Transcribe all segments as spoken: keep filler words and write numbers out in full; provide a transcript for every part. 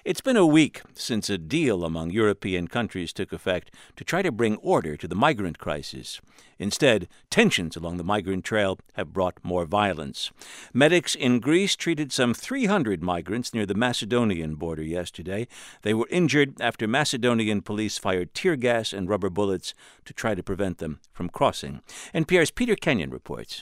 It's been a week since a deal among European countries took effect to try to bring order to the migrant crisis. Instead, tensions along the migrant trail have brought more violence. Medics in Greece treated some three hundred migrants near the Macedonian border yesterday. They were injured after Macedonian police fired tear gas and rubber bullets to try to prevent them from crossing. N P R's Peter Kenyon reports.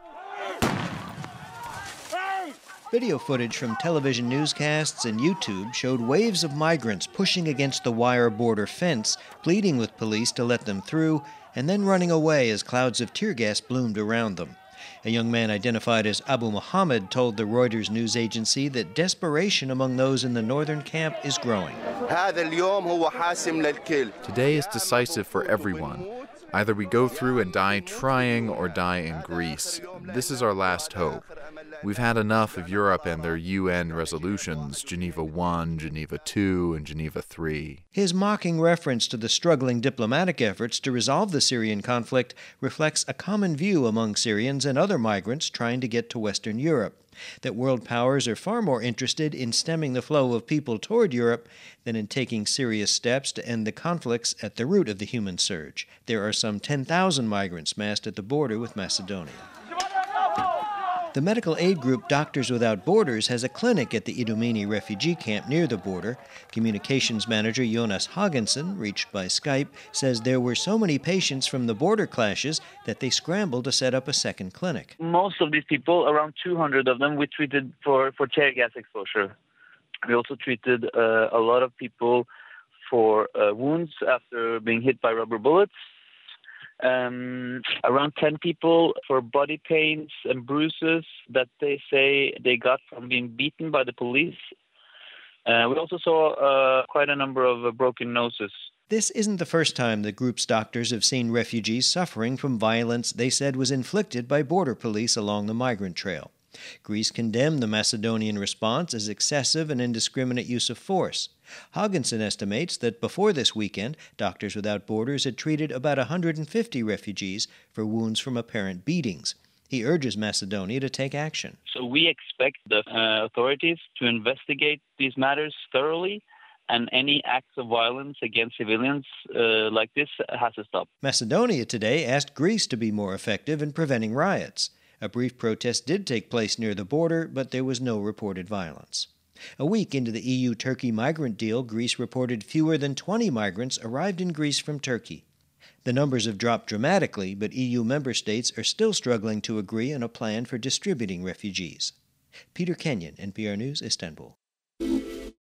Video footage from television newscasts and YouTube showed waves of migrants pushing against the wire border fence, pleading with police to let them through, and then running away as clouds of tear gas bloomed around them. A young man identified as Abu Muhammad told the Reuters news agency that desperation among those in the northern camp is growing. Today is decisive for everyone. Either we go through and die trying or die in Greece. This is our last hope. We've had enough of Europe and their U N resolutions, Geneva one, Geneva two, and Geneva three. His mocking reference to the struggling diplomatic efforts to resolve the Syrian conflict reflects a common view among Syrians and other migrants trying to get to Western Europe, that world powers are far more interested in stemming the flow of people toward Europe than in taking serious steps to end the conflicts at the root of the human surge. There are some ten thousand migrants massed at the border with Macedonia. The medical aid group Doctors Without Borders has a clinic at the Idomeni refugee camp near the border. Communications manager Jonas Haagensen, reached by Skype, says there were so many patients from the border clashes that they scrambled to set up a second clinic. Most of these people, around two hundred of them, we treated for, for tear gas exposure. We also treated uh, a lot of people for uh, wounds after being hit by rubber bullets. Um, around ten people for body pains and bruises that they say they got from being beaten by the police. Uh, we also saw uh, quite a number of uh, broken noses. This isn't the first time the group's doctors have seen refugees suffering from violence they said was inflicted by border police along the migrant trail. Greece condemned the Macedonian response as excessive and indiscriminate use of force. Haagensen estimates that before this weekend, Doctors Without Borders had treated about one hundred fifty refugees for wounds from apparent beatings. He urges Macedonia to take action. So we expect the uh, authorities to investigate these matters thoroughly, and any acts of violence against civilians uh, like this has to stop. Macedonia today asked Greece to be more effective in preventing riots. A brief protest did take place near the border, but there was no reported violence. A week into the E U-Turkey migrant deal, Greece reported fewer than twenty migrants arrived in Greece from Turkey. The numbers have dropped dramatically, but E U member states are still struggling to agree on a plan for distributing refugees. Peter Kenyon, N P R News, Istanbul.